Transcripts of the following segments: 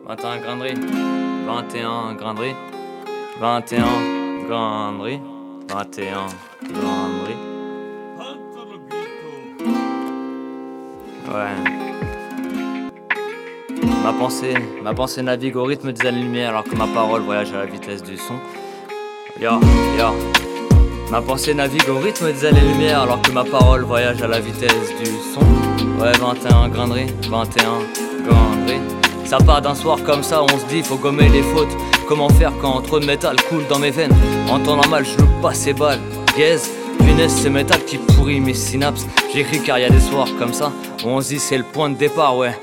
21 graineries, 21 graineries, 21 graineries, 21 graineries. Ouais. Ma pensée navigue au rythme des années-lumière alors que ma parole voyage à la vitesse du son. Yo. Ma pensée navigue au rythme des années-lumière alors que ma parole voyage à la vitesse du son. Ouais, 21 graineries, 21 graineries. Ça part d'un soir comme ça, on se dit faut gommer les fautes. Comment faire quand trop de métal coule dans mes veines? En temps normal je loupe pas ces balles. Yes, punaise c'est métal qui pourrit mes synapses. J'écris car y a des soirs comme ça où on se dit c'est le point de départ. Ouais,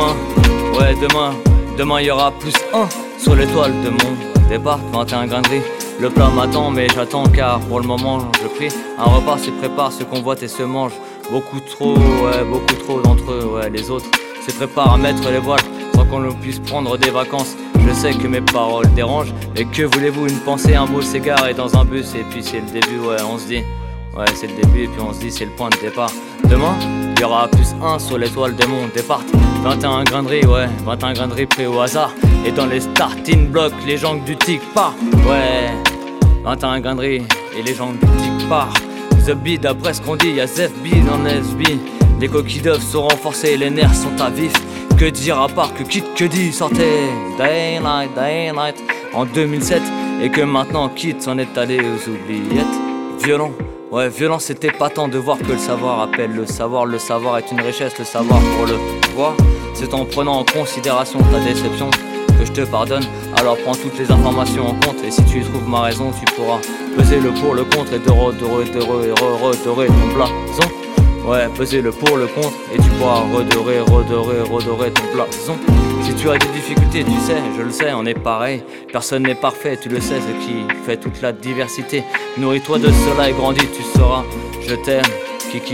demain y aura plus un sur l'étoile de mon départ. 21 graineries. Le plat m'attend mais j'attends car pour le moment je prie. Un repas se prépare, se convoite et se mange. Beaucoup trop d'entre eux, ouais, les autres se préparent à mettre les voiles sans qu'on ne puisse prendre des vacances. Je sais que mes paroles dérangent. Et que voulez-vous, une pensée, un mot s'égare et dans un bus. Et puis c'est le début, ouais, on se dit. Ouais, c'est le début et puis on se dit c'est le point de départ. Demain, il y aura plus un sur l'étoile de mon départ. 21 graineries, ouais, 21 graineries pris au hasard. Et dans les starting blocks, les gens du tic part. Ouais, 21 graineries et les gens du tic part. The beat, d'après ce qu'on dit, y'a ZFB dans SB. Les coquilles d'œufs sont renforcées, les nerfs sont à vif. Que dire à part que Kid Cudi sortait Daylight en 2007. Et que maintenant Kid s'en est allé aux oubliettes. Violent, ouais, violent, c'était pas tant de voir que le savoir appelle le savoir. Le savoir est une richesse, le savoir pour le voir. C'est en prenant en considération ta déception que je te pardonne. Alors prends toutes les informations en compte. Et si tu y trouves ma raison, tu pourras peser le pour, le contre. Et de redorer ton blason. Ouais, peser le pour, le contre. Et tu pourras redorer ton blason. Si tu as des difficultés, tu sais, je le sais, on est pareil. Personne n'est parfait, tu le sais, ce qui fait toute la diversité. Nourris-toi de cela et grandis, tu sauras. Je t'aime, kiki.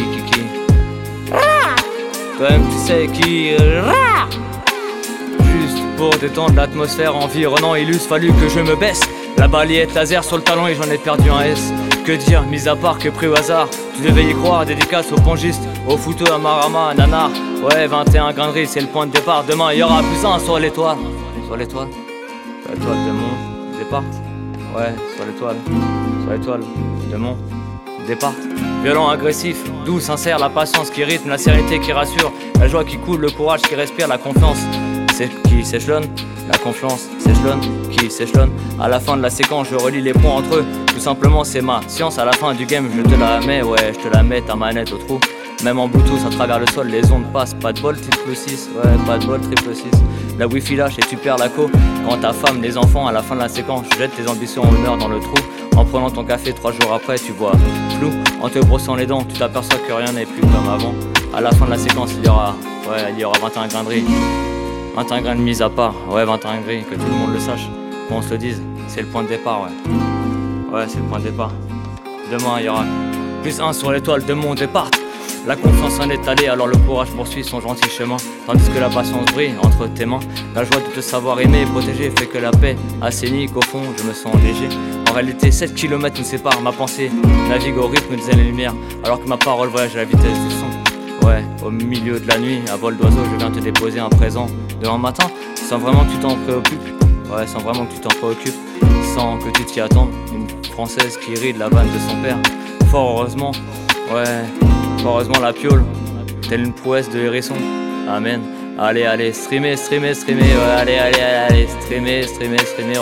Toi-même tu sais qui. Juste pour détendre l'atmosphère environnant, il eût fallu que je me baisse. La balayette laser sur le talon et j'en ai perdu un S. Que dire, mis à part que pris au hasard. Tu devais y croire, dédicace aux pongistes, aux fouteux, à Marama, à Nanar. Ouais, 21 graineries, c'est le point de départ. Demain, il y aura plus un sur l'étoile. Sur l'étoile de mon départ. Ouais, sur l'étoile de mon départ. Violent, agressif, doux, sincère, la patience qui rythme, la sérénité qui rassure, la joie qui coule, le courage qui respire, la confiance qui s'échelonne, la confiance s'échelonne, qui s'échelonne. À la fin de la séquence, je relie les points entre eux. Tout simplement, c'est ma science. À la fin du game, je te la mets, ouais, je te la mets, ta manette au trou. Même en Bluetooth, à travers le sol, les ondes passent. Pas de bol, triple 6, ouais, pas de bol, triple 6. La wifi lâche et tu perds la co. Quand ta femme, les enfants, à la fin de la séquence, jette tes ambitions au honneur dans le trou. En prenant ton café 3 jours après, tu vois flou. En te brossant les dents, tu t'aperçois que rien n'est plus comme avant. À la fin de la séquence, il y aura 21 graineries. 21 graines mises à part, ouais, 21 graineries, que tout le monde le sache, qu'on se le dise, c'est le point de départ, ouais. Ouais, c'est le point de départ. Demain, il y aura plus un sur l'étoile de mon départ. La confiance en est allée, alors le courage poursuit son gentil chemin. Tandis que la patience brille entre tes mains. La joie de te savoir aimer et protéger fait que la paix assainit, qu'au fond, je me sens léger. En réalité, 7 km nous séparent, ma pensée navigue au rythme des années-lumière, alors que ma parole voyage à la vitesse du son. Ouais, au milieu de la nuit, à vol d'oiseau, je viens te déposer un présent demain matin, sans vraiment que tu t'en préoccupes. Ouais, sans vraiment que tu t'en préoccupes, sans que tu t'y attendes. Une Française qui rit de la vanne de son père. Fort heureusement, la piole, telle une prouesse de hérisson. Amen. Allez, streamer, ouais, allez, streamer,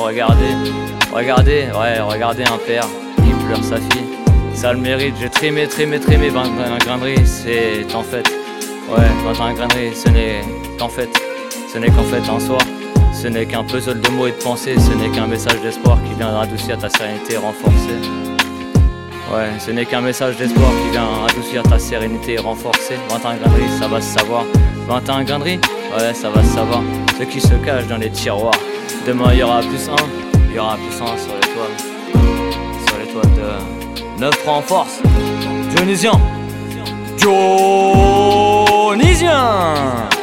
regardez un père qui pleure sa fille. Ça le mérite, j'ai trimé 21 graineries, c'est en fait. Ouais, 21 graineries, ce n'est qu'en fait un soir. Ce n'est qu'un puzzle de mots et de pensées, ce n'est qu'un message d'espoir qui vient adoucir ta sérénité renforcée. Ouais, ce n'est qu'un message d'espoir qui vient adoucir ta sérénité renforcée. 21 graineries, ça va se savoir. 21 graineries, ouais, ça va se savoir. Ce qui se cache dans les tiroirs. Demain, il y aura plus un sur l'étoile de 9 francs en force. Dionysien.